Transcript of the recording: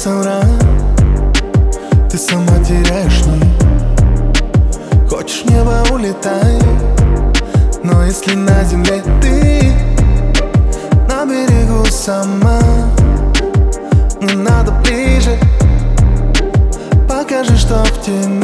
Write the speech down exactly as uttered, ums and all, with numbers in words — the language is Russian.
соврать, ты сама теряешь нить. Хочешь в небо — улетай, но если на земле ты на берегу сама, не надо ближе, покажи, что в тени.